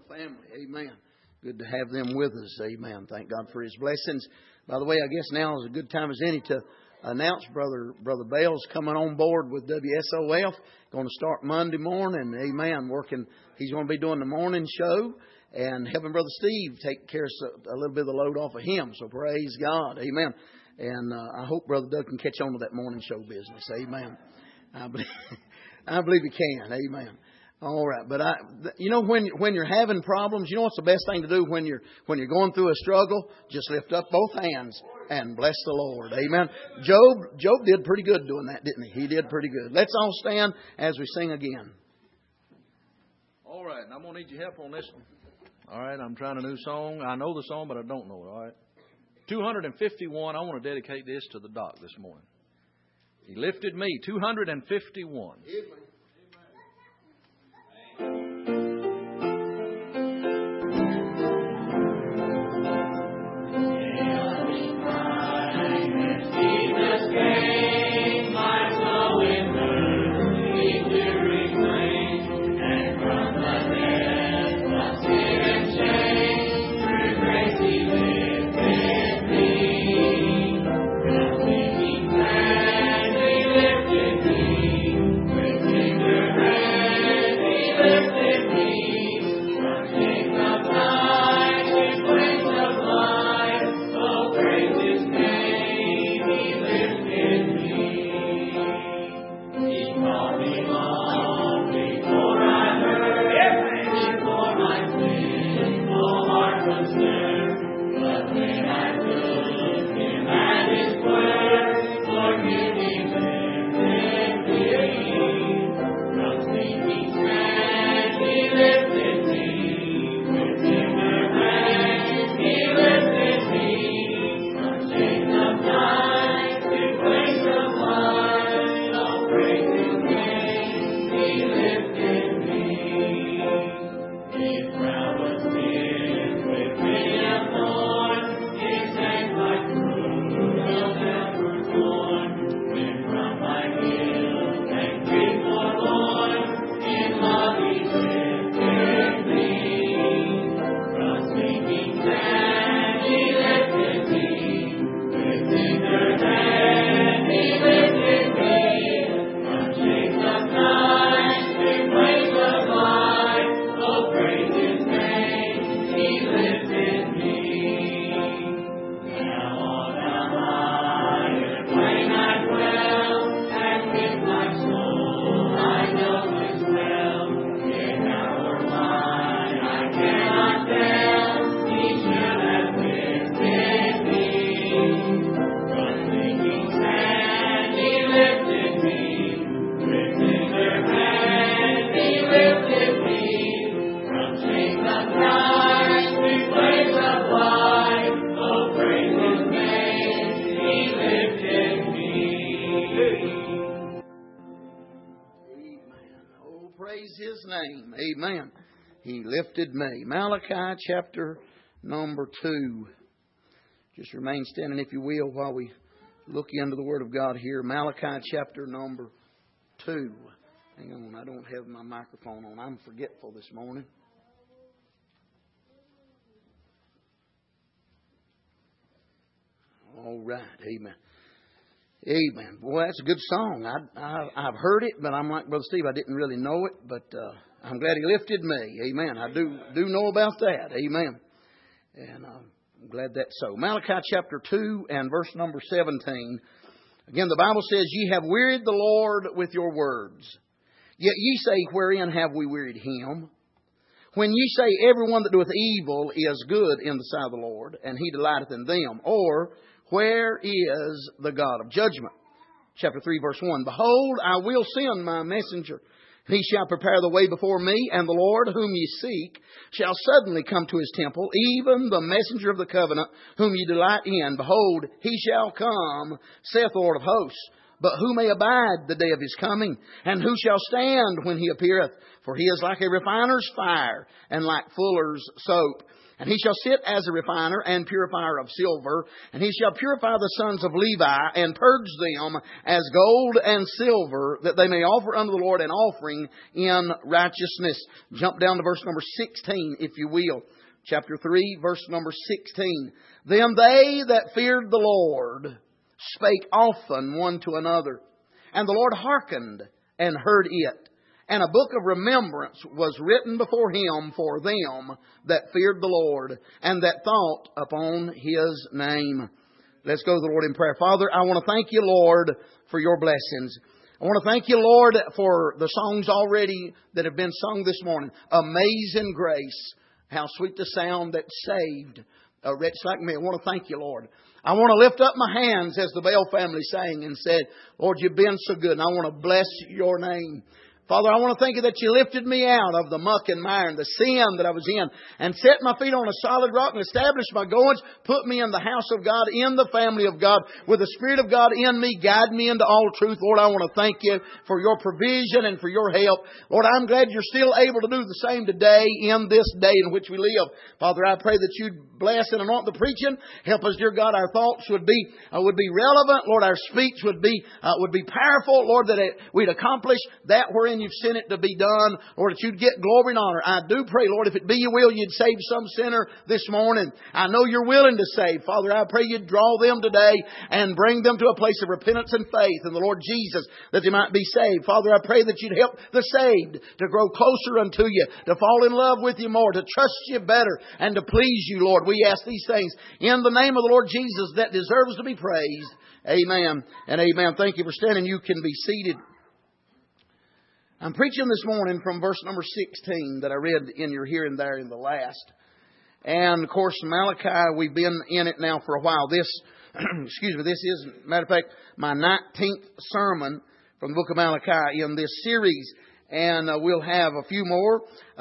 family. Amen. Good to have them with us. Amen. Thank God for His blessings. By the way, I guess now is a good time as any to announce Brother Bell's coming on board with WSOF. Going to start Monday morning. Amen. Working. He's going to be doing the morning show and helping Brother Steve take care of a little bit of the load off of him. So praise God. Amen. And I hope Brother Doug can catch on to that morning show business. Amen. I believe he can. Amen. All right, but when you're having problems, you know what's the best thing to do when you're going through a struggle? Just lift up both hands and bless the Lord. Amen. Job did pretty good doing that, didn't he? He did pretty good. Let's all stand as we sing again. All right, and I'm going to need your help on this one. All right, I'm trying a new song. I know the song, but I don't know it. All right, 251. I want to dedicate this to the doc this morning. He lifted me. 251. Amen. He lifted me. Malachi chapter number 2. Just remain standing, if you will, while we look into the Word of God here. Malachi chapter number 2. Hang on, I don't have my microphone on. I'm forgetful this morning. All right. Amen. Amen. Boy, that's a good song. I've heard it, but I'm like Brother Steve. I didn't really know it, but I'm glad He lifted me. Amen. I do know about that. Amen. And I'm glad that's so. Malachi chapter 2 and verse number 17. Again, the Bible says, "Ye have wearied the Lord with your words. Yet ye say, Wherein have we wearied Him? When ye say, Everyone that doeth evil is good in the sight of the Lord, and He delighteth in them. Or, where is the God of judgment?" Chapter 3, verse 1. "Behold, I will send my messenger. He shall prepare the way before me, and the Lord whom ye seek shall suddenly come to His temple, even the messenger of the covenant whom ye delight in. Behold, He shall come, saith the Lord of hosts. But who may abide the day of His coming? And who shall stand when He appeareth? For He is like a refiner's fire, and like fuller's soap. And He shall sit as a refiner and purifier of silver. And He shall purify the sons of Levi, and purge them as gold and silver, that they may offer unto the Lord an offering in righteousness. Jump down to verse number 16, if you will. Chapter 3, verse number 16. Then they that feared the Lord spake often one to another, and the Lord hearkened and heard it. And a book of remembrance was written before Him for them that feared the Lord, and that thought upon His name. Let's go to the Lord in prayer. Father, I want to thank You, Lord, for Your blessings. I want to thank You, Lord, for the songs already that have been sung this morning. Amazing Grace. How sweet the sound that saved a wretch like me. I want to thank You, Lord. I want to lift up my hands as the Bell family sang and said, Lord, You've been so good, and I want to bless Your name. Father, I want to thank You that You lifted me out of the muck and mire and the sin that I was in, and set my feet on a solid rock and established my goings, put me in the house of God, in the family of God, with the Spirit of God in me, guide me into all truth. Lord, I want to thank You for Your provision and for Your help. Lord, I'm glad You're still able to do the same today in this day in which we live. Father, I pray that You'd bless and anoint the preaching. Help us, dear God, our thoughts would be relevant. Lord, our speech would be powerful. Lord, that we'd accomplish that wherein You've sent it to be done. Lord, that You'd get glory and honor. I do pray, Lord, if it be Your will, You'd save some sinner this morning. I know You're willing to save. Father, I pray You'd draw them today and bring them to a place of repentance and faith in the Lord Jesus, that they might be saved. Father, I pray that You'd help the saved to grow closer unto You, to fall in love with You more, to trust You better, and to please You, Lord. We ask these things in the name of the Lord Jesus, that deserves to be praised. Amen and amen. Thank you for standing. You can be seated. I'm preaching this morning from verse number 16 that I read in your hearing there in the last. And of course, Malachi, we've been in it now for a while. This, this is, matter of fact, my 19th sermon from the book of Malachi in this series. And we'll have a few more.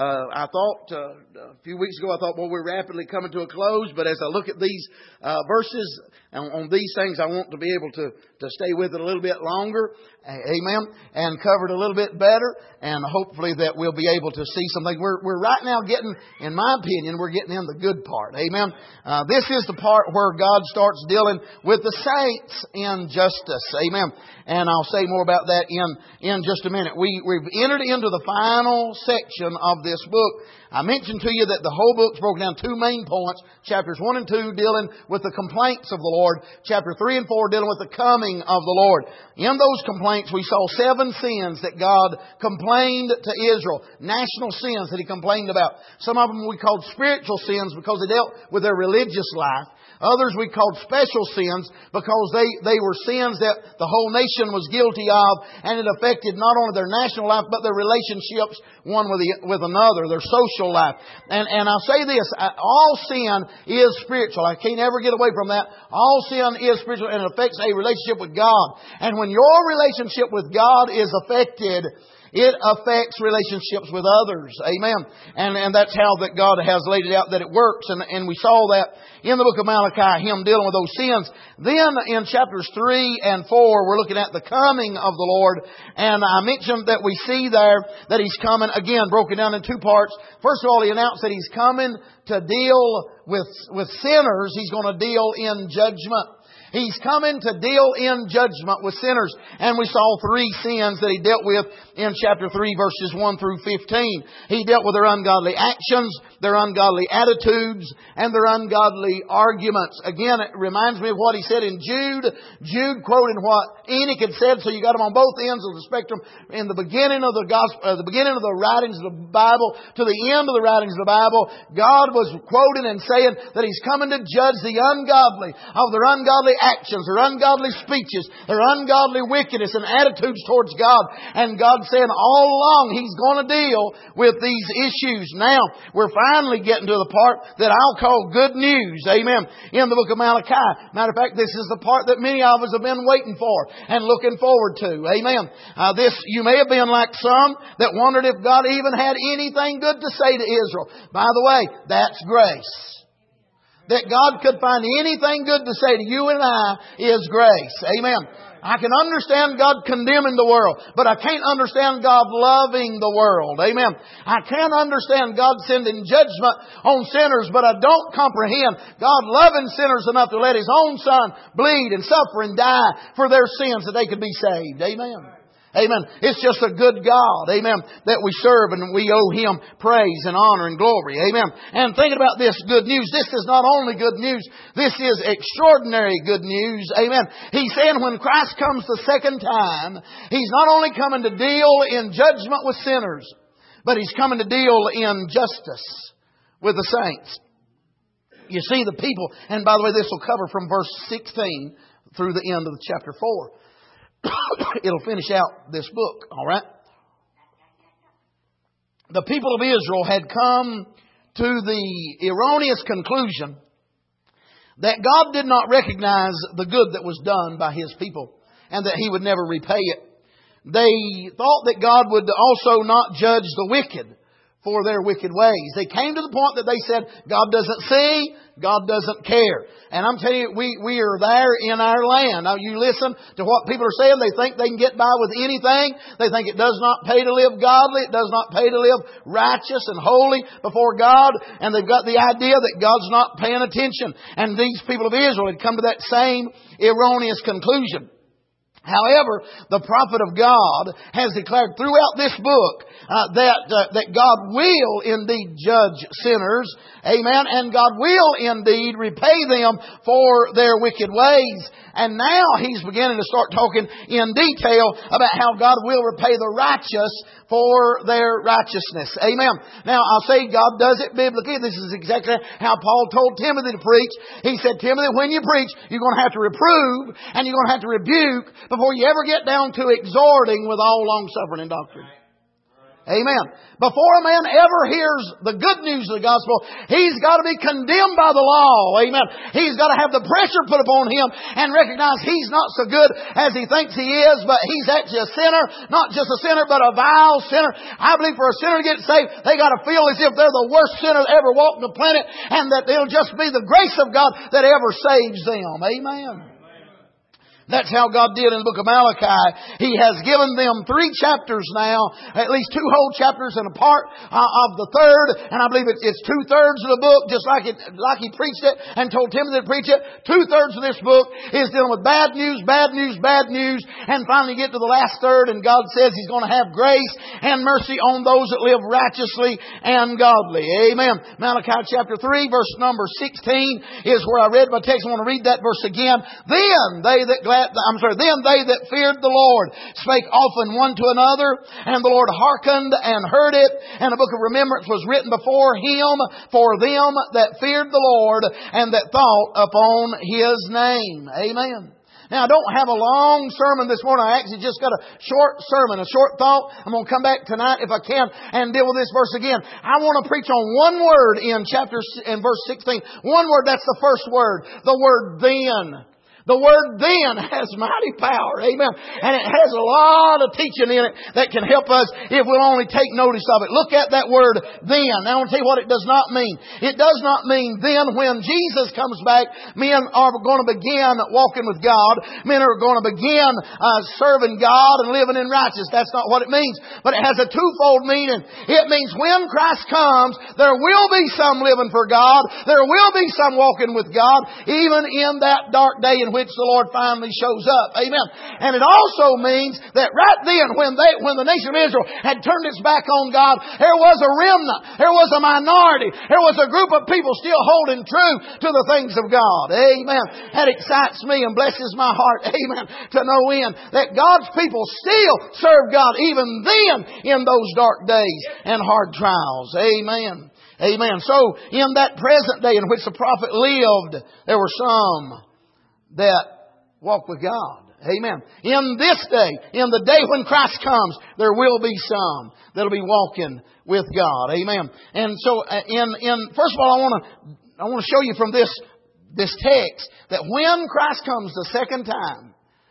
I thought a few weeks ago, well, we're rapidly coming to a close. But as I look at these verses on these things, I want to be able to stay with it a little bit longer. Amen. And cover it a little bit better. And hopefully that we'll be able to see something. We're right now getting, in my opinion, we're getting in the good part. Amen. This is the part where God starts dealing with the saints in justice. Amen. And I'll say more about that in just a minute. We've entered into the final section of this book. I mentioned to you that the whole book's broken down two main points. Chapters 1 and 2 dealing with the complaints of the Lord. Chapter 3 and 4 dealing with the coming of the Lord. In those complaints we saw 7 sins that God complained to Israel. National sins that He complained about. Some of them we called spiritual sins because they dealt with their religious life. Others we called special sins because they were sins that the whole nation was guilty of, and it affected not only their national life but their relationships one with another, their social life. And I'll say this, all sin is spiritual. I can't ever get away from that. All sin is spiritual and it affects a relationship with God. And when your relationship with God is affected, it affects relationships with others. Amen. And that's how that God has laid it out that it works. And we saw that in the book of Malachi, Him dealing with those sins. Then in chapters 3 and 4, we're looking at the coming of the Lord. And I mentioned that we see there that He's coming, again, broken down in 2 parts. First of all, He announced that He's coming to deal with sinners. He's going to deal in judgment. He's coming to deal in judgment with sinners. And we saw 3 sins that He dealt with in chapter 3, verses 1 through 15. He dealt with their ungodly actions, their ungodly attitudes, and their ungodly arguments. Again, it reminds me of what He said in Jude. Jude quoting what Enoch had said, so you got them on both ends of the spectrum. In the beginning of the gospel, the beginning of the writings of the Bible to the end of the writings of the Bible, God was quoting and saying that He's coming to judge the ungodly of their ungodly actions, their ungodly speeches, their ungodly wickedness and attitudes towards God. And God saying all along He's going to deal with these issues. Now, we're finally getting to the part that I'll call good news. Amen. In the book of Malachi. Matter of fact, this is the part that many of us have been waiting for and looking forward to. Amen. You may have been like some that wondered if God even had anything good to say to Israel. By the way, that's grace. That God could find anything good to say to you and I is grace. Amen. I can understand God condemning the world, but I can't understand God loving the world. Amen. I can't understand God sending judgment on sinners, but I don't comprehend God loving sinners enough to let His own Son bleed and suffer and die for their sins that they could be saved. Amen. Amen. It's just a good God, amen, that we serve, and we owe Him praise and honor and glory. Amen. And thinking about this good news, this is not only good news, this is extraordinary good news. Amen. He's saying when Christ comes the second time, He's not only coming to deal in judgment with sinners, but He's coming to deal in justice with the saints. You see the people, and by the way, this will cover from verse 16 through the end of the chapter 4. It'll finish out this book, all right? The people of Israel had come to the erroneous conclusion that God did not recognize the good that was done by His people and that He would never repay it. They thought that God would also not judge the wicked for their wicked ways. They came to the point that they said, God doesn't see, God doesn't care. And I'm telling you, we are there in our land. Now you listen to what people are saying. They think they can get by with anything. They think it does not pay to live godly. It does not pay to live righteous and holy before God. And they've got the idea that God's not paying attention. And these people of Israel had come to that same erroneous conclusion. However, the prophet of God has declared throughout this book that God will indeed judge sinners. Amen. And God will indeed repay them for their wicked ways. And now He's beginning to start talking in detail about how God will repay the righteous for their righteousness. Amen. Now, I'll say God does it biblically. This is exactly how Paul told Timothy to preach. He said, Timothy, when you preach, you're going to have to reprove and you're going to have to rebuke before you ever get down to exhorting with all long-suffering and doctrine. Amen. Before a man ever hears the good news of the gospel, he's got to be condemned by the law. Amen. He's got to have the pressure put upon him and recognize he's not so good as he thinks he is, but he's actually a sinner. Not just a sinner, but a vile sinner. I believe for a sinner to get saved, they got to feel as if they're the worst sinner that ever walked the planet, and that it'll just be the grace of God that ever saves them. Amen. That's how God did in the book of Malachi. He has given them 3 chapters now, at least 2 whole chapters and a part of the third. And I believe it's 2/3 of the book, just like He preached it and told Timothy to preach it. 2/3 of this book is dealing with bad news, bad news, bad news. And finally get to the last third, and God says He's going to have grace and mercy on those that live righteously and godly. Amen. Malachi chapter 3, verse number 16 is where I read my text. I want to read that verse again. Then they that feared the Lord spake often one to another, and the Lord hearkened and heard it, and a book of remembrance was written before Him for them that feared the Lord and that thought upon His name. Amen. Now, I don't have a long sermon this morning. I actually just got a short sermon, a short thought. I'm going to come back tonight if I can and deal with this verse again. I want to preach on one word in verse 16. One word, that's the first word. The word then. The word then has mighty power. Amen. And it has a lot of teaching in it that can help us if we'll only take notice of it. Look at that word then. Now I want to tell you what it does not mean. It does not mean then when Jesus comes back, men are going to begin walking with God. Men are going to begin serving God and living in righteousness. That's not what it means. But it has a twofold meaning. It means when Christ comes, there will be some living for God. There will be some walking with God, even in that dark day in which the Lord finally shows up. Amen. And it also means that right then, when the nation of Israel had turned its back on God, there was a remnant. There was a minority. There was a group of people still holding true to the things of God. Amen. That excites me and blesses my heart. Amen. To no end. That God's people still serve God even then in those dark days and hard trials. Amen. Amen. So, in that present day in which the prophet lived, there were some that walk with God. Amen. In this day, in the day when Christ comes, there will be some that'll be walking with God. Amen. And so, first of all, I want to show you from this text that when Christ comes the second time,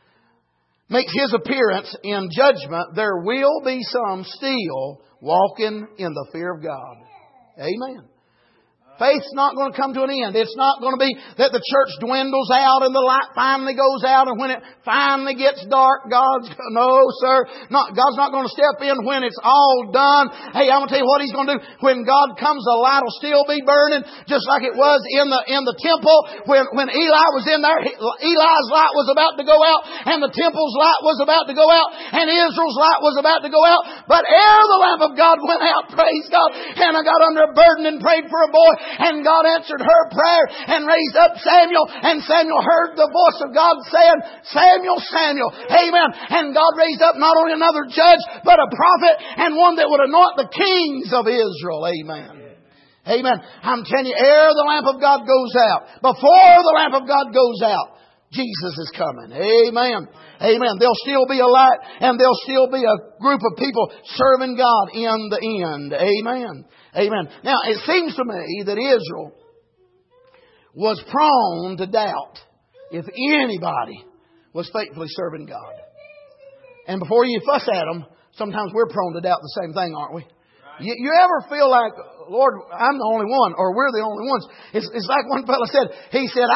makes His appearance in judgment, there will be some still walking in the fear of God. Amen. Faith's not going to come to an end. It's not going to be that the church dwindles out and the light finally goes out, and when it finally gets dark, God's not going to step in when it's all done. Hey, I'm going to tell you what He's going to do. When God comes, the light will still be burning, just like it was in the temple. When Eli was in there, Eli's light was about to go out, and the temple's light was about to go out, and Israel's light was about to go out. But ere the lamp of God went out, praise God, Hannah got under a burden and prayed for a boy. And God answered her prayer and raised up Samuel. And Samuel heard the voice of God saying, Samuel, Samuel. Amen. And God raised up not only another judge, but a prophet, and one that would anoint the kings of Israel. Amen. Amen. I'm telling you, ere the lamp of God goes out, before the lamp of God goes out, Jesus is coming. Amen. Amen. There'll still be a light, and there'll still be a group of people serving God in the end. Amen. Amen. Now, it seems to me that Israel was prone to doubt if anybody was faithfully serving God. And before you fuss at them, sometimes we're prone to doubt the same thing, aren't we? You ever feel like, Lord, I'm the only one, or we're the only ones? It's like one fellow said. He said,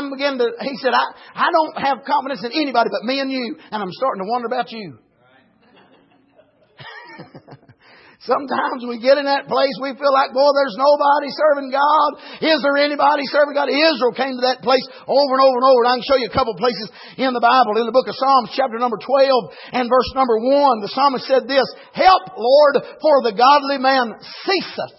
I don't have confidence in anybody but me and you, and I'm starting to wonder about you. Sometimes we get in that place, we feel like, boy, there's nobody serving God. Is there anybody serving God? Israel came to that place over and over and over. And I can show you a couple of places in the Bible. In the book of Psalms, chapter number 12 and verse number 1, the psalmist said this, Help, Lord, for the godly man ceaseth,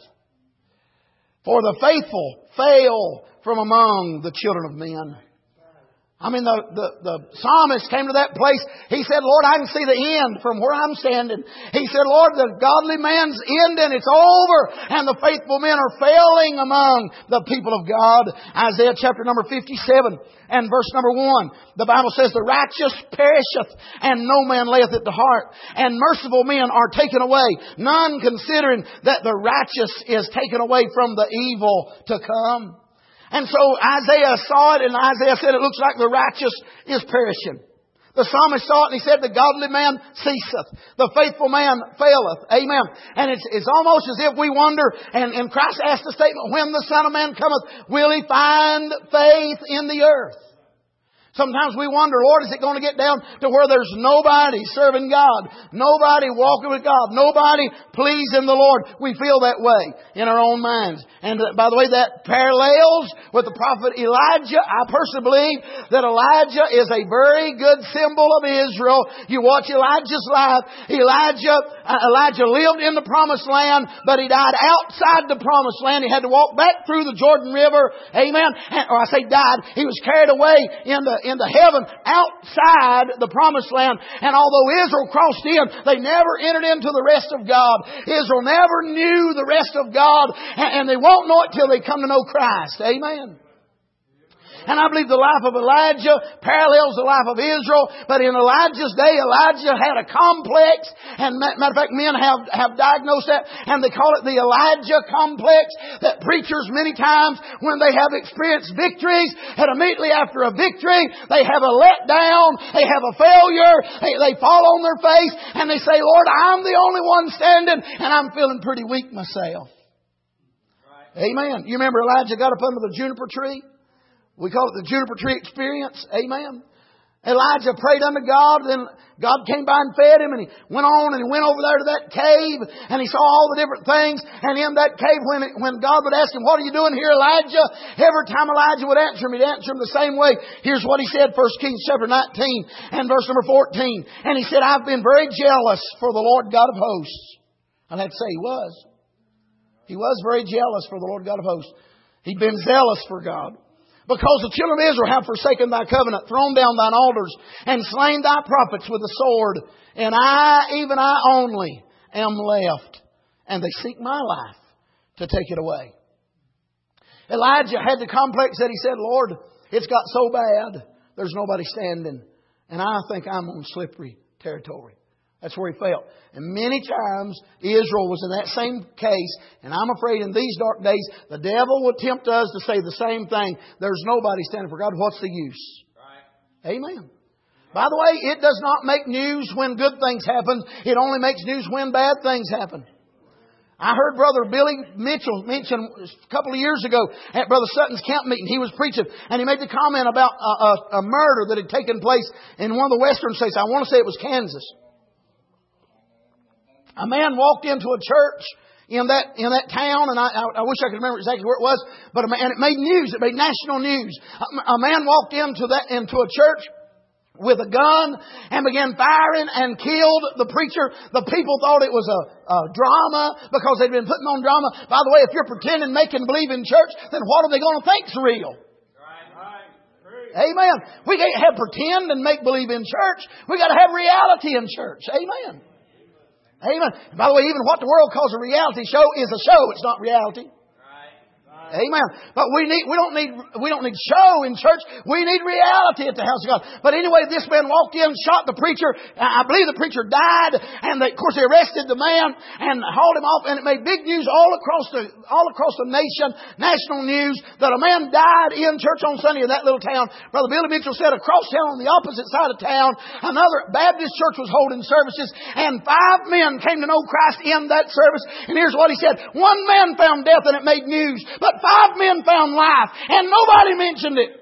for the faithful fail from among the children of men. I mean, the psalmist came to that place. He said, Lord, I can see the end from where I'm standing. He said, Lord, the godly man's ending. It's over. And the faithful men are failing among the people of God. Isaiah chapter number 57 and verse number 1. The Bible says, The righteous perisheth, and no man layeth it to heart. And merciful men are taken away, none considering that the righteous is taken away from the evil to come. And so Isaiah saw it, and Isaiah said it looks like the righteous is perishing. The psalmist saw it, and he said the godly man ceaseth. The faithful man faileth. Amen. And it's almost as if we wonder, and Christ asked the statement, when the Son of Man cometh, will He find faith in the earth? Sometimes we wonder, Lord, is it going to get down to where there's nobody serving God? Nobody walking with God? Nobody pleasing the Lord? We feel that way in our own minds. And by the way, that parallels with the prophet Elijah. I personally believe that Elijah is a very good symbol of Israel. You watch Elijah's life. Elijah lived in the promised land, but he died outside the promised land. He had to walk back through the Jordan River. Amen. Or I say died. He was carried away into heaven outside the promised land. And although Israel crossed in, they never entered into the rest of God. Israel never knew the rest of God, and they won't know it till they come to know Christ. Amen. And I believe the life of Elijah parallels the life of Israel. But in Elijah's day, Elijah had a complex. And matter of fact, men have diagnosed that. And they call it the Elijah complex. That preachers many times, when they have experienced victories, and immediately after a victory, they have a letdown. They have a failure. They fall on their face. And they say, Lord, I'm the only one standing. And I'm feeling pretty weak myself. Right. Amen. You remember Elijah got up under the juniper tree? We call it the juniper tree experience. Amen. Elijah prayed unto God, then God came by and fed him, and he went on and he went over there to that cave, and he saw all the different things. And in that cave, when God would ask him, what are you doing here, Elijah? Every time Elijah would answer him, he'd answer him the same way. Here's what he said, 1 Kings chapter 19 and verse number 14. And he said, I've been very jealous for the Lord God of hosts. I'd have to say he was. He was very jealous for the Lord God of hosts. He'd been zealous for God. Because the children of Israel have forsaken thy covenant, thrown down thine altars, and slain thy prophets with the sword. And I, even I only, am left. And they seek my life to take it away. Elijah had the complex that he said, Lord, it's got so bad, there's nobody standing. And I think I'm on slippery territory. That's where he felt. And many times Israel was in that same case. And I'm afraid in these dark days, the devil will tempt us to say the same thing. There's nobody standing for God. What's the use? Right. Amen. By the way, it does not make news when good things happen. It only makes news when bad things happen. I heard Brother Billy Mitchell mention a couple of years ago at Brother Sutton's camp meeting. He was preaching and he made the comment about a murder that had taken place in one of the western states. I want to say it was Kansas. A man walked into a church in that town, and I wish I could remember exactly where it was, and it made news. It made national news. A man walked into a church with a gun and began firing and killed the preacher. The people thought it was a drama because they'd been putting on drama. By the way, if you're pretending, making believe in church, then what are they going to think's real? Amen. We can't have pretend and make believe in church. We got to have reality in church. Amen. Amen. And by the way, even what the world calls a reality show is a show. It's not reality. Amen. But we don't need show in church. We need reality at the house of God. But anyway, this man walked in, shot the preacher. I believe the preacher died, and of course they arrested the man and hauled him off. And it made big news all across the nation, national news, that a man died in church on Sunday in that little town. Brother Billy Mitchell said across town on the opposite side of town, another Baptist church was holding services, and 5 men came to know Christ in that service. And here's what he said: 1 man found death, and it made news, but 5 men found life, and nobody mentioned it.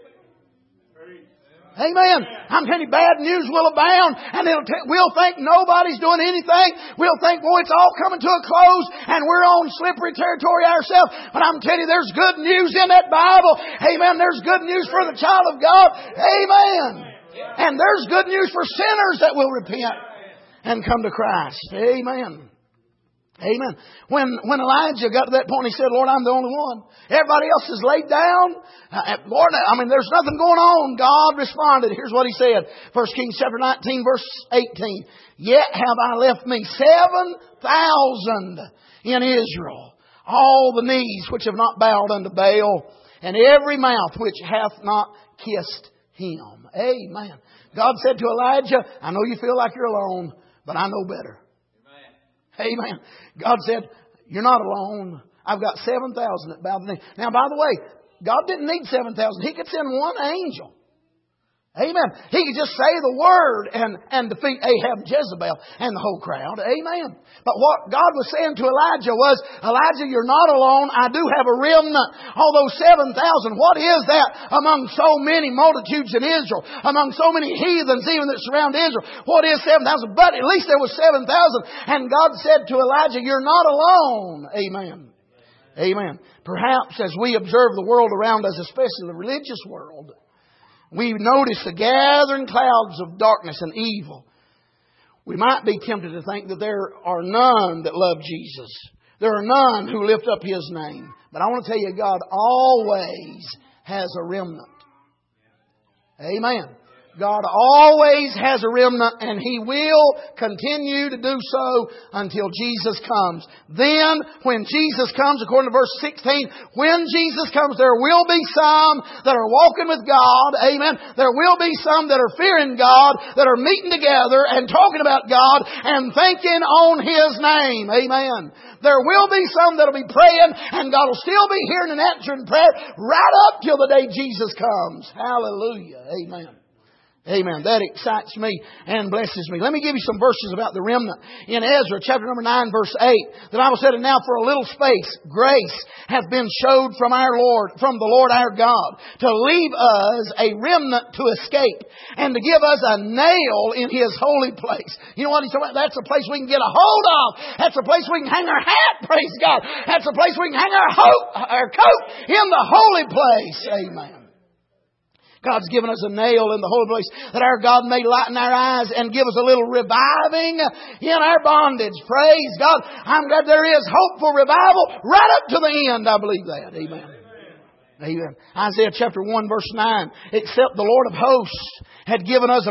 Amen. I'm telling you, bad news will abound, and we'll think nobody's doing anything. We'll think, boy, it's all coming to a close, and we're on slippery territory ourselves. But I'm telling you, there's good news in that Bible. Amen. There's good news for the child of God. Amen. And there's good news for sinners that will repent and come to Christ. Amen. Amen. When Elijah got to that point, he said, Lord, I'm the only one. Everybody else is laid down. Lord, there's nothing going on. God responded. Here's what he said. 1 Kings chapter 19, verse 18. Yet have I left me 7,000 in Israel, all the knees which have not bowed unto Baal, and every mouth which hath not kissed him. Amen. God said to Elijah, I know you feel like you're alone, but I know better. Amen. God said, you're not alone. I've got 7,000 that bow the knee. Now, by the way, God didn't need 7,000. He could send 1 angel. Amen. He could just say the word and defeat Ahab and Jezebel and the whole crowd. Amen. But what God was saying to Elijah was, Elijah, you're not alone. I do have a remnant. Although 7,000, what is that among so many multitudes in Israel? Among so many heathens even that surround Israel? What is 7,000? But at least there was 7,000. And God said to Elijah, you're not alone. Amen. Amen. Perhaps as we observe the world around us, especially the religious world, we notice the gathering clouds of darkness and evil. We might be tempted to think that there are none that love Jesus. There are none who lift up His name. But I want to tell you, God always has a remnant. Amen. God always has a remnant, and He will continue to do so until Jesus comes. Then, when Jesus comes, according to verse 16, when Jesus comes, there will be some that are walking with God. Amen. There will be some that are fearing God, that are meeting together and talking about God and thinking on His name. Amen. There will be some that will be praying, and God will still be hearing and answering prayer right up till the day Jesus comes. Hallelujah. Amen. Amen. That excites me and blesses me. Let me give you some verses about the remnant. In Ezra chapter number 9 verse 8, the Bible said, and now for a little space, grace hath been showed from the Lord our God, to leave us a remnant to escape, and to give us a nail in His holy place. You know what he's talking about? That's a place we can get a hold of. That's a place we can hang our hat, praise God. That's a place we can hang our coat in the holy place. Amen. God's given us a nail in the holy place that our God may lighten our eyes and give us a little reviving in our bondage. Praise God. I'm glad there is hope for revival right up to the end. I believe that. Amen. Amen. Isaiah chapter 1 verse 9. Except the Lord of hosts had left us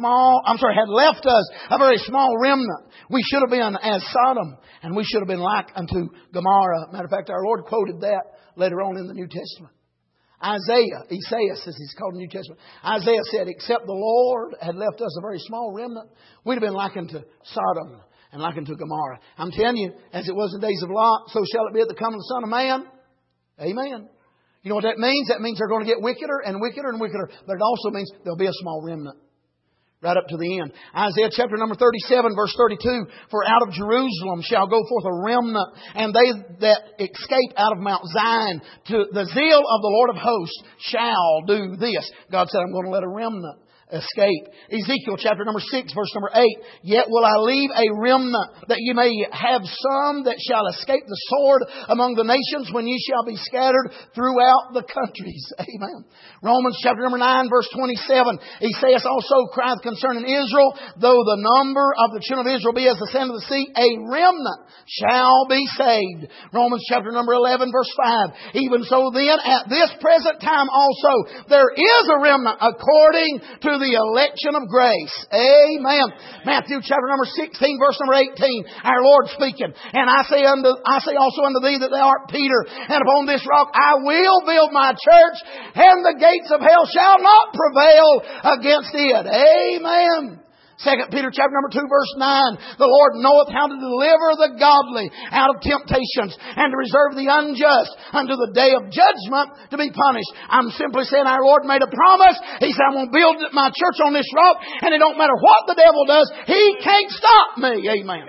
a very small remnant. We should have been as Sodom, and we should have been like unto Gomorrah. Matter of fact, our Lord quoted that later on in the New Testament. Isaiah, as he's called in the New Testament. Isaiah said, except the Lord had left us a very small remnant, we'd have been like unto Sodom and like unto Gomorrah. I'm telling you, as it was in the days of Lot, so shall it be at the coming of the Son of Man. Amen. You know what that means? That means they're going to get wickeder and wickeder and wickeder. But it also means there'll be a small remnant. Right up to the end. Isaiah chapter number 37 verse 32. For out of Jerusalem shall go forth a remnant, and they that escape out of Mount Zion to the zeal of the Lord of hosts shall do this. God said, I'm going to let a remnant escape. Ezekiel chapter number 6 verse number 8. Yet will I leave a remnant, that ye may have some that shall escape the sword among the nations, when ye shall be scattered throughout the countries. Amen. Romans chapter number 9 verse 27. He saith also, crieth concerning Israel, though the number of the children of Israel be as the sand of the sea, a remnant shall be saved. Romans chapter number 11 verse 5. Even so then, at this present time also, there is a remnant according to the election of grace. Amen. Matthew chapter number 16 verse number 18. Our Lord speaking. And I say also unto thee that thou art Peter, and upon this rock I will build my church, and the gates of hell shall not prevail against it. Amen. 2 Peter chapter number 2 verse 9. The Lord knoweth how to deliver the godly out of temptations, and to reserve the unjust unto the day of judgment to be punished. I'm simply saying our Lord made a promise. He said, I'm going to build my church on this rock, and it don't matter what the devil does, he can't stop me. Amen.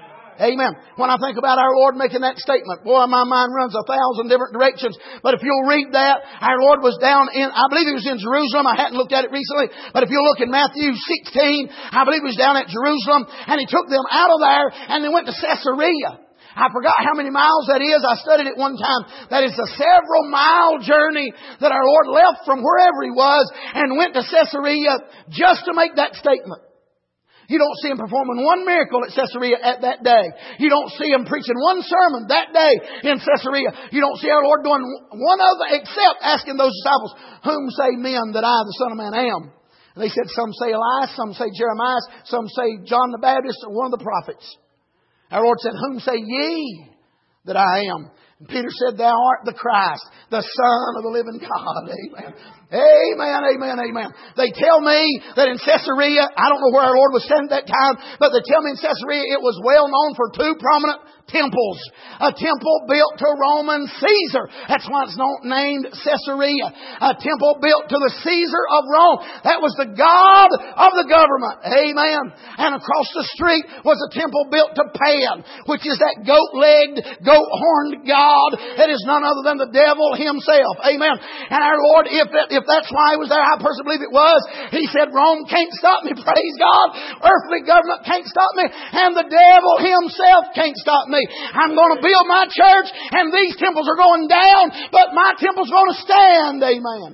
Amen. When I think about our Lord making that statement, boy, my mind runs 1,000 different directions. But if you'll read that, our Lord was down in, I believe He was in Jerusalem. I hadn't looked at it recently. But if you look in Matthew 16, I believe He was down at Jerusalem, and He took them out of there and they went to Caesarea. I forgot how many miles that is. I studied it one time. That is a several mile journey that our Lord left from wherever He was and went to Caesarea just to make that statement. You don't see Him performing one miracle at Caesarea at that day. You don't see Him preaching one sermon that day in Caesarea. You don't see our Lord doing one other except asking those disciples, whom say men that I, the Son of Man, am? And they said, some say Elias, some say Jeremiah, some say John the Baptist, or one of the prophets. Our Lord said, whom say ye that I am? And Peter said, thou art the Christ, the Son of the living God. Amen. Amen, amen, amen. They tell me that in Caesarea, I don't know where our Lord was standing at that time, but they tell me in Caesarea it was well known for two prominent temples. A temple built to Roman Caesar. That's why it's named Caesarea. A temple built to the Caesar of Rome. That was the God of the government. Amen. And across the street was a temple built to Pan, which is that goat-legged, goat-horned God that is none other than the devil himself. Amen. And our Lord, if that's why He was there, I personally believe it was. He said, Rome can't stop me. Praise God. Earthly government can't stop me. And the devil himself can't stop me. I'm going to build my church, and these temples are going down, but my temple's going to stand. Amen.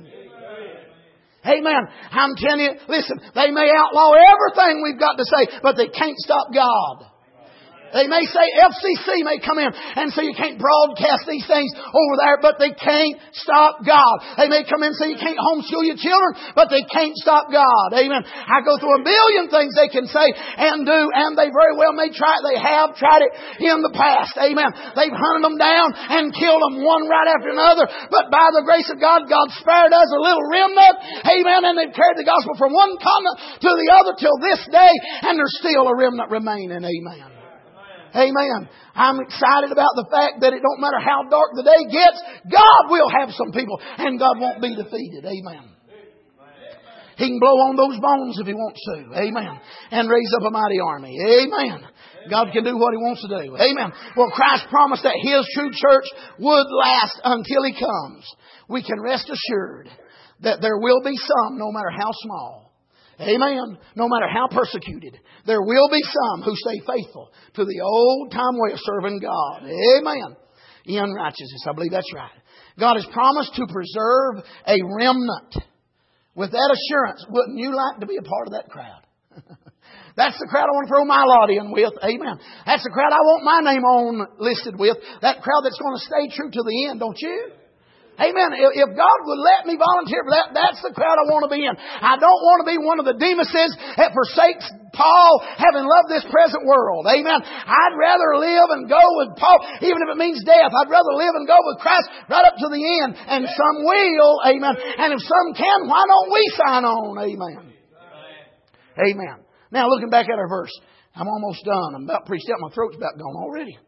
Amen. I'm telling you, listen, they may outlaw everything we've got to say, but they can't stop God. They may say FCC may come in and say you can't broadcast these things over there, but they can't stop God. They may come in and say you can't homeschool your children, but they can't stop God. Amen. I go through a million things they can say and do, and they very well may try it. They have tried it in the past. Amen. They've hunted them down and killed them one right after another, but by the grace of God, God spared us a little remnant. Amen. And they've carried the gospel from one continent to the other till this day, and there's still a remnant remaining. Amen. Amen. I'm excited about the fact that it don't matter how dark the day gets, God will have some people, and God won't be defeated. Amen. He can blow on those bones if He wants to. Amen. And raise up a mighty army. Amen. God can do what He wants to do. Amen. Well, Christ promised that His true church would last until He comes. We can rest assured that there will be some, no matter how small. Amen. No matter how persecuted, there will be some who stay faithful to the old time way of serving God. Amen. In righteousness. I believe that's right. God has promised to preserve a remnant. With that assurance, wouldn't you like to be a part of that crowd? That's the crowd I want to throw my lot in with. Amen. That's the crowd I want my name on listed with. That crowd that's going to stay true to the end, don't you? Amen. If God would let me volunteer for that, that's the crowd I want to be in. I don't want to be one of the Demases that forsakes Paul, having loved this present world. Amen. I'd rather live and go with Paul, even if it means death. I'd rather live and go with Christ right up to the end. And some will. Amen. And if some can, why don't we sign on? Amen. Amen. Now, looking back at our verse, I'm almost done. I'm about preached out. My throat's about gone already.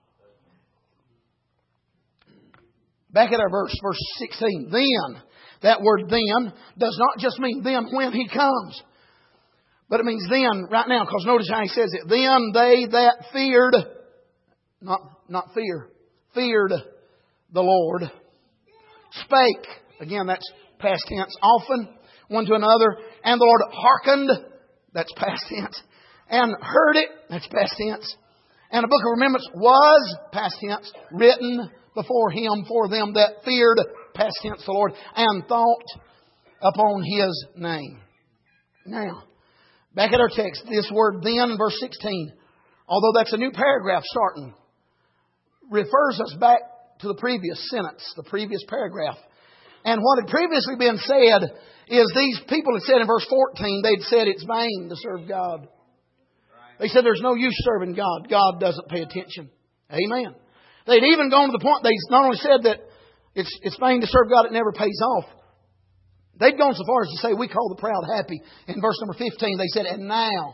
Back at our verse 16. Then, that word then does not just mean then when He comes. But it means then, right now, because notice how he says it. Then they that feared, not fear, feared the Lord, spake. Again, that's past tense. Often, one to another. And the Lord hearkened. That's past tense. And heard it. That's past tense. And a book of remembrance was, past tense, written before Him for them that feared, past tense, the Lord, and thought upon His name. Now, back at our text, this word then in verse 16, although that's a new paragraph starting, refers us back to the previous sentence, the previous paragraph. And what had previously been said is these people had said in verse 14, they'd said it's vain to serve God. They said there's no use serving God. God doesn't pay attention. Amen. They'd even gone to the point, they not only said that it's vain to serve God, it never pays off. They'd gone so far as to say, we call the proud happy. In verse number 15, they said, and now.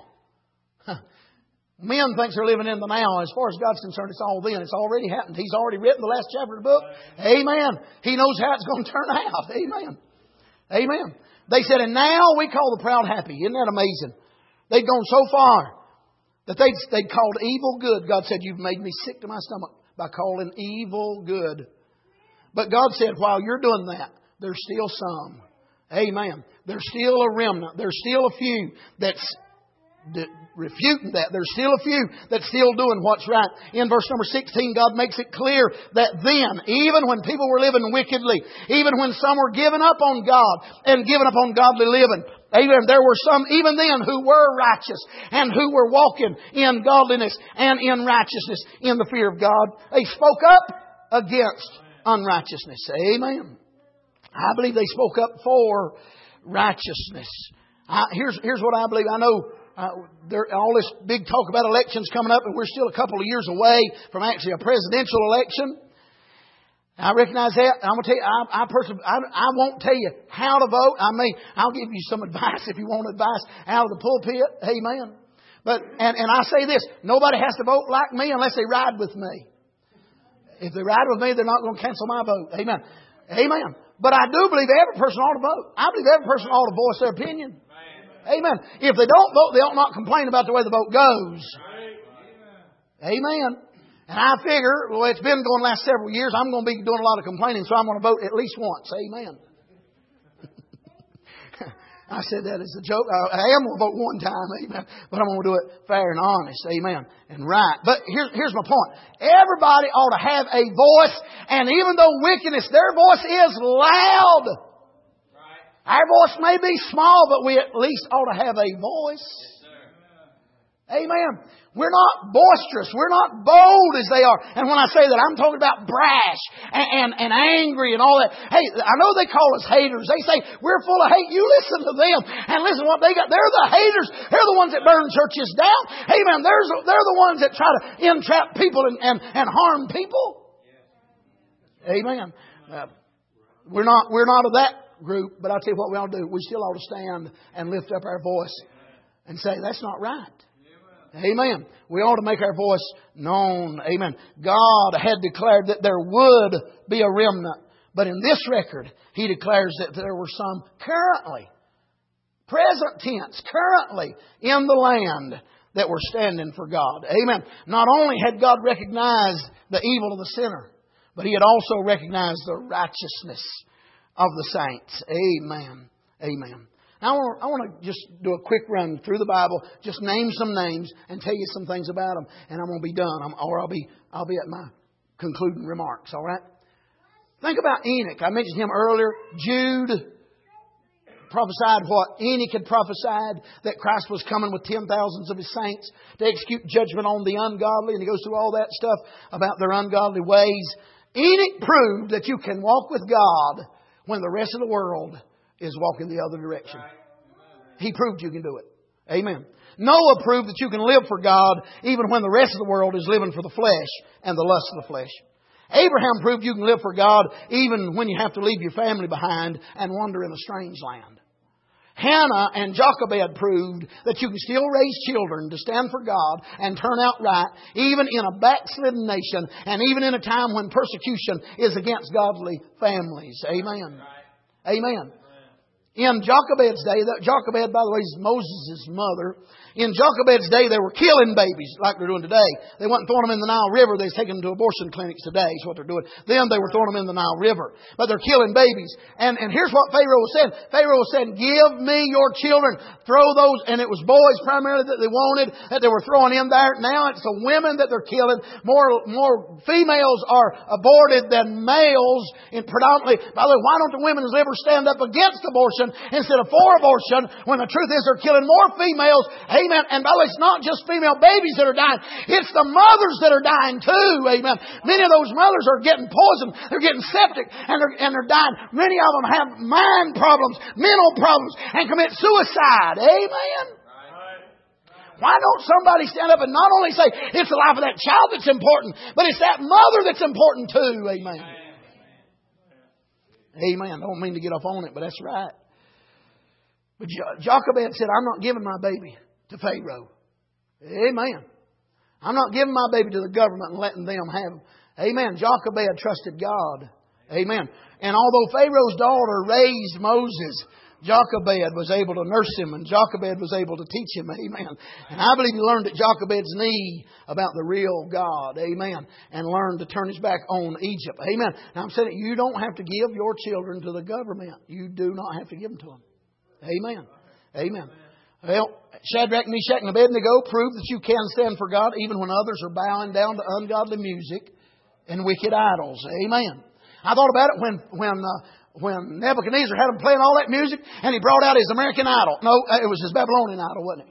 Men think they're living in the now. As far as God's concerned, it's all then. It's already happened. He's already written the last chapter of the book. Amen. He knows how it's going to turn out. Amen. Amen. They said, and now we call the proud happy. Isn't that amazing? They'd gone so far that they'd called evil good. God said, you've made me sick to my stomach by calling evil good. But God said, while you're doing that, there's still some. Amen. There's still a remnant. There's still a few that's refuting that. There's still a few that's still doing what's right. In verse number 16, God makes it clear that then, even when people were living wickedly, even when some were giving up on God and giving up on godly living, amen, there were some even then who were righteous and who were walking in godliness and in righteousness in the fear of God. They spoke up against unrighteousness. Amen. I believe they spoke up for righteousness. Here's what I believe. I know all this big talk about elections coming up, and we're still a couple of years away from actually a presidential election. I recognize that. I'm going to tell you, I won't tell you how to vote. I'll give you some advice if you want advice out of the pulpit. Amen. But and I say this: nobody has to vote like me unless they ride with me. If they ride with me, they're not going to cancel my vote. Amen. Amen. But I do believe every person ought to vote. I believe every person ought to voice their opinion. Amen. If they don't vote, they ought not complain about the way the vote goes. Amen. And I figure, well, it's been going the last several years. I'm going to be doing a lot of complaining, so I'm going to vote at least once. Amen. I said that as a joke. I am going to vote one time, amen. But I'm going to do it fair and honest, amen, and right. But here's my point. Everybody ought to have a voice, and even though wickedness, their voice is loud. Our voice may be small, but we at least ought to have a voice. Amen. We're not boisterous. We're not bold as they are. And when I say that, I'm talking about brash and angry and all that. Hey, I know they call us haters. They say, we're full of hate. You listen to them and listen to what they got. They're the haters. They're the ones that burn churches down. Amen. They're the ones that try to entrap people and harm people. Amen. We're not of that group, but I'll tell you what we ought to do. We still ought to stand and lift up our voice and say, that's not right. Amen. We ought to make our voice known. Amen. God had declared that there would be a remnant. But in this record, He declares that there were some currently, present tense, currently in the land that were standing for God. Amen. Not only had God recognized the evil of the sinner, but He had also recognized the righteousness of the saints. Amen. Amen. Now, I want to just do a quick run through the Bible, just name some names and tell you some things about them, and I'm going to be done, or I'll be at my concluding remarks. All right. Think about Enoch. I mentioned him earlier. Jude prophesied what Enoch had prophesied, that Christ was coming with 10,000s of His saints to execute judgment on the ungodly, and he goes through all that stuff about their ungodly ways. Enoch proved that you can walk with God when the rest of the world is walking the other direction. He proved you can do it. Amen. Noah proved that you can live for God even when the rest of the world is living for the flesh and the lust of the flesh. Abraham proved you can live for God even when you have to leave your family behind and wander in a strange land. Hannah and Jochebed proved that you can still raise children to stand for God and turn out right, even in a backslidden nation and even in a time when persecution is against godly families. Amen. Amen. In Jochebed's day, Jochebed, by the way, is Moses' mother. In Jochebed's day, they were killing babies like they're doing today. They weren't throwing them in the Nile River. They was taking them to abortion clinics today is what they're doing. Then they were throwing them in the Nile River. But they're killing babies. And here's what Pharaoh was saying. Pharaoh was saying, give me your children. Throw those. And it was boys primarily that they wanted, that they were throwing in there. Now it's the women that they're killing. More females are aborted than males. And predominantly, by the way, why don't the women's ever stand up against abortion instead of for abortion when the truth is they're killing more females? Amen. And by the way, it's not just female babies that are dying. It's the mothers that are dying too. Amen. Many of those mothers are getting poisoned. They're getting septic and they're dying. Many of them have mind problems, mental problems, and commit suicide. Amen. Why don't somebody stand up and not only say it's the life of that child that's important, but it's that mother that's important too. Amen. Amen. Don't mean to get off on it, but that's right. But Jochebed said, I'm not giving my baby to Pharaoh. Amen. I'm not giving my baby to the government and letting them have him. Amen. Jochebed trusted God. Amen. And although Pharaoh's daughter raised Moses, Jochebed was able to nurse him and Jochebed was able to teach him. Amen. And I believe he learned at Jochebed's knee about the real God. Amen. And learned to turn his back on Egypt. Amen. Now I'm saying you don't have to give your children to the government. You do not have to give them to them. Amen. Amen. Well, Shadrach, Meshach, and Abednego prove that you can stand for God even when others are bowing down to ungodly music and wicked idols. Amen. I thought about it when Nebuchadnezzar had him playing all that music and he brought out his American Idol. No, it was his Babylonian idol, wasn't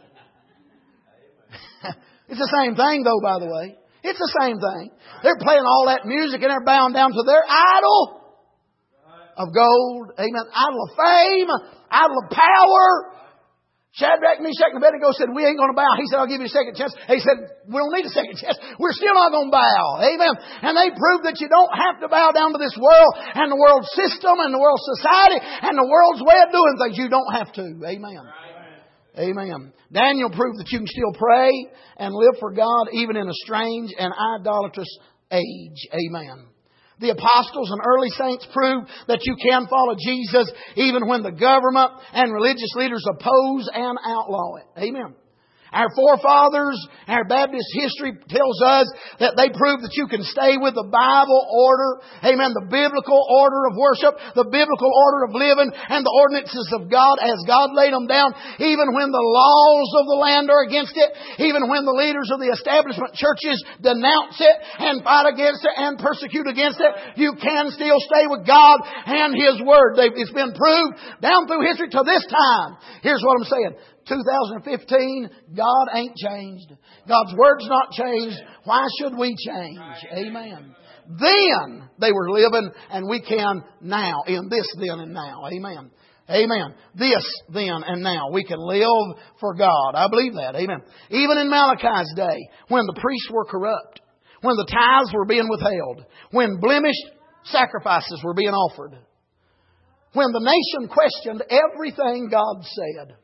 it? It's the same thing though, by the way. It's the same thing. They're playing all that music and they're bowing down to their idol of gold. Amen. Idol of fame. Idol of power. Shadrach, Meshach, and Abednego said, we ain't going to bow. He said, I'll give you a second chance. He said, we don't need a second chance. We're still not going to bow. Amen. And they proved that you don't have to bow down to this world and the world system and the world society and the world's way of doing things. You don't have to. Amen. Amen. Daniel proved that you can still pray and live for God even in a strange and idolatrous age. Amen. The apostles and early saints prove that you can follow Jesus even when the government and religious leaders oppose and outlaw it. Amen. Our forefathers, our Baptist history tells us that they prove that you can stay with the Bible order. Amen. The biblical order of worship, the biblical order of living, and the ordinances of God as God laid them down. Even when the laws of the land are against it. Even when the leaders of the establishment churches denounce it and fight against it and persecute against it. You can still stay with God and His Word. It's been proved down through history to this time. Here's what I'm saying. 2015, God ain't changed. God's Word's not changed. Why should we change? Amen. Then they were living, and we can now, in this then and now. Amen. Amen. This then and now. We can live for God. I believe that. Amen. Even in Malachi's day, when the priests were corrupt, when the tithes were being withheld, when blemished sacrifices were being offered, when the nation questioned everything God said.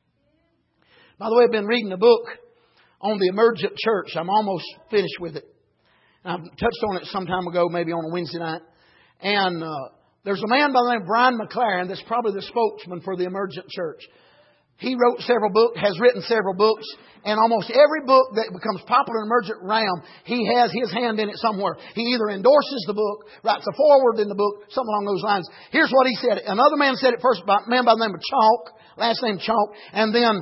By the way, I've been reading a book on the emergent church. I'm almost finished with it. I've touched on it some time ago, maybe on a Wednesday night. And there's a man by the name of Brian McLaren that's probably the spokesman for the emergent church. He wrote several books, has written several books, and almost every book that becomes popular in the emergent realm, he has his hand in it somewhere. He either endorses the book, writes a foreword in the book, something along those lines. Here's what he said. Another man said it first, a man by the name of Chalk, last name Chalk, and then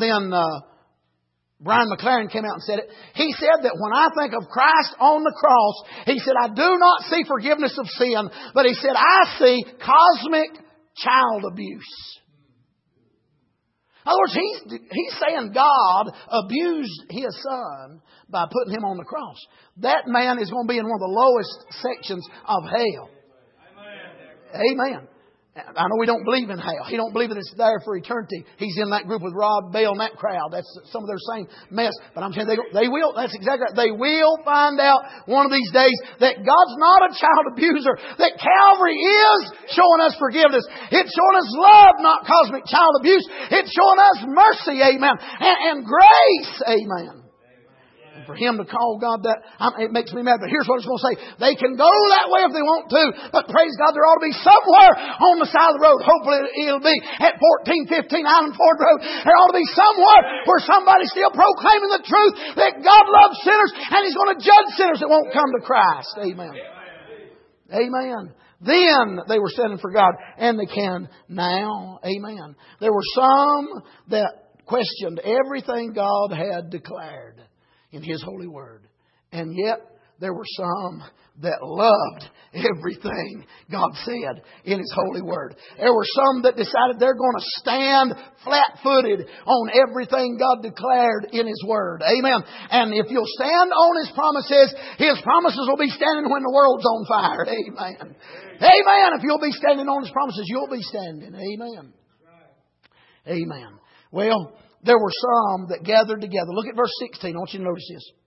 Brian McLaren came out and said it. He said that when I think of Christ on the cross, he said, I do not see forgiveness of sin, but he said, I see cosmic child abuse. In other words, he's saying God abused His Son by putting Him on the cross. That man is going to be in one of the lowest sections of hell. Amen. I know we don't believe in hell. He don't believe that it's there for eternity. He's in that group with Rod Bell and that crowd. That's some of their same mess. But I'm saying they will. That's exactly right. They will find out one of these days that God's not a child abuser. That Calvary is showing us forgiveness. It's showing us love, not cosmic child abuse. It's showing us mercy, amen, and grace, amen. For him to call God that, it makes me mad. But here's what I was going to say. They can go that way if they want to. But praise God, there ought to be somewhere on the side of the road. Hopefully it'll be at 1415 Island Ford Road. There ought to be somewhere where somebody's still proclaiming the truth that God loves sinners and He's going to judge sinners that won't come to Christ. Amen. Amen. Then they were standing for God, and they can now. Amen. There were some that questioned everything God had declared in His holy word. And yet there were some that loved everything God said in His holy word. There were some that decided they're going to stand flat-footed on everything God declared in His word. Amen. And if you'll stand on His promises will be standing when the world's on fire. Amen. Amen. If you'll be standing on His promises, you'll be standing. Amen. Amen. Well, there were some that gathered together. Look at verse 16. I want you to notice this.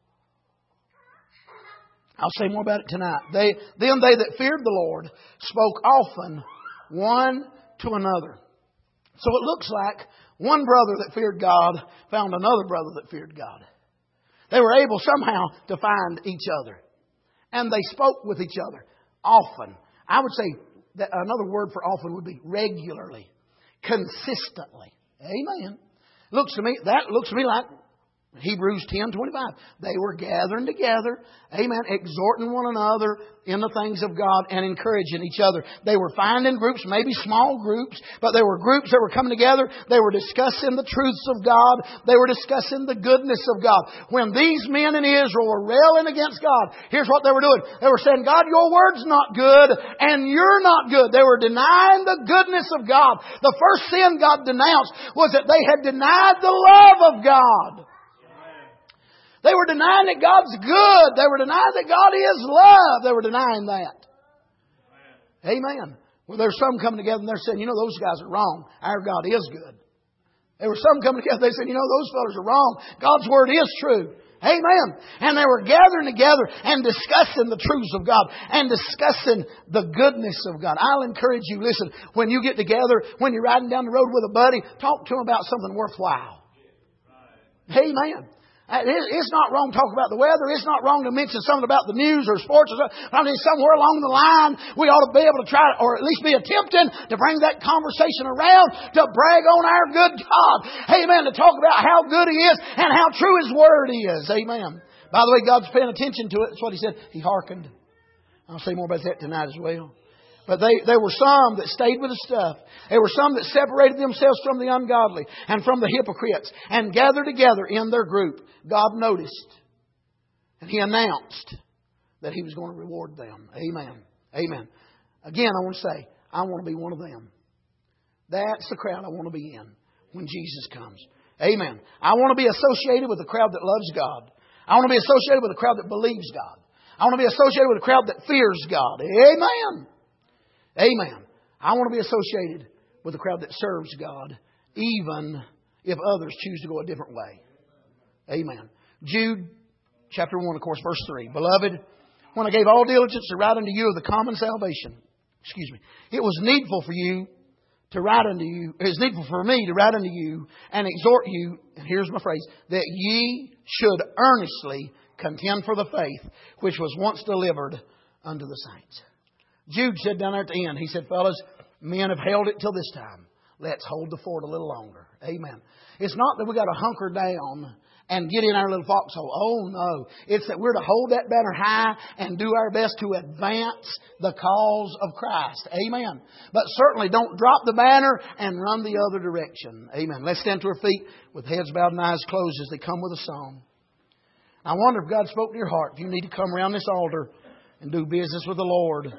I'll say more about it tonight. Then they that feared the Lord spoke often one to another. So it looks like one brother that feared God found another brother that feared God. They were able somehow to find each other. And they spoke with each other often. I would say that another word for often would be regularly, consistently. Amen. That looks to me like Hebrews 10:25. They were gathering together, amen, exhorting one another in the things of God and encouraging each other. They were finding groups, maybe small groups, but they were groups that were coming together. They were discussing the truths of God. They were discussing the goodness of God. When these men in Israel were railing against God, here's what they were doing. They were saying, God, your word's not good and you're not good. They were denying the goodness of God. The first sin God denounced was that they had denied the love of God. They were denying that God's good. They were denying that God is love. They were denying that. Amen. Well, there's some coming together and they're saying, those guys are wrong. Our God is good. There were some coming together. They said, those fellows are wrong. God's word is true. Amen. And they were gathering together and discussing the truths of God and discussing the goodness of God. I'll encourage you, listen, when you get together, when you're riding down the road with a buddy, talk to him about something worthwhile. Amen. It's not wrong to talk about the weather. It's not wrong to mention something about the news or sports or something. I mean, somewhere along the line, we ought to be able to try, or at least be attempting to bring that conversation around to brag on our good God. Amen. To talk about how good He is and how true His Word is. Amen. By the way, God's paying attention to it. That's what He said. He hearkened. I'll say more about that tonight as well. But there were some that stayed with the stuff. There were some that separated themselves from the ungodly and from the hypocrites and gathered together in their group. God noticed and He announced that He was going to reward them. Amen. Amen. Again, I want to say, I want to be one of them. That's the crowd I want to be in when Jesus comes. Amen. I want to be associated with a crowd that loves God. I want to be associated with a crowd that believes God. I want to be associated with a crowd that fears God. Amen. Amen. I want to be associated with a crowd that serves God, even if others choose to go a different way. Amen. Jude, chapter 1, of course, verse 3. Beloved, when I gave all diligence to write unto you of the common salvation, it was needful for you to write unto you, it is needful for me to write unto you and exhort you, and here's my phrase, that ye should earnestly contend for the faith which was once delivered unto the saints. Jude said down there at the end, he said, fellas, men have held it till this time. Let's hold the fort a little longer. Amen. It's not that we got to hunker down and get in our little foxhole. Oh, no. It's that we're to hold that banner high and do our best to advance the cause of Christ. Amen. But certainly don't drop the banner and run the other direction. Amen. Let's stand to our feet with heads bowed and eyes closed as they come with a song. I wonder if God spoke to your heart. If you need to come around this altar and do business with the Lord.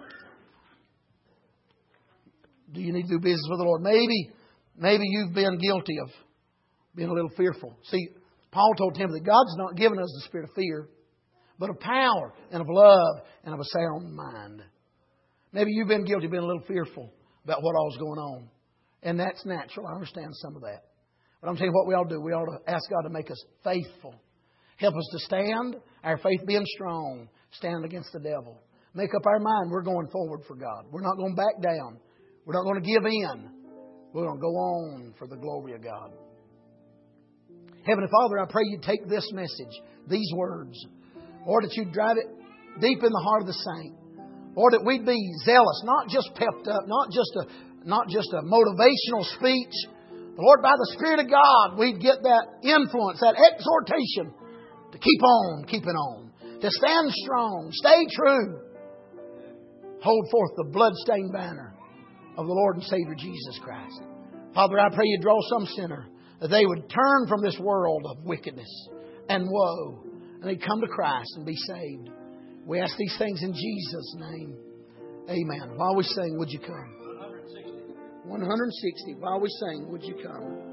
Do you need to do business with the Lord? Maybe you've been guilty of being a little fearful. See, Paul told Timothy, God's not given us the spirit of fear, but of power and of love and of a sound mind. Maybe you've been guilty of being a little fearful about what all's going on. And that's natural. I understand some of that. But I'm telling you what we ought to do. We ought to ask God to make us faithful. Help us to stand, our faith being strong, stand against the devil. Make up our mind we're going forward for God. We're not going back down. We're not going to give in. We're going to go on for the glory of God. Heavenly Father, I pray you take this message these words. Lord, that You'd drive it deep in the heart of the saint. Lord, that we'd be zealous, not just pepped up, not just a motivational speech. But Lord, by the Spirit of God, we'd get that influence, that exhortation to keep on keeping on, to stand strong, stay true, hold forth the blood-stained banner of the Lord and Savior Jesus Christ. Father, I pray You draw some sinner, that they would turn from this world of wickedness and woe, and they'd come to Christ and be saved. We ask these things in Jesus' name. Amen. While we sing, would you come? 160. While we sing, would you come?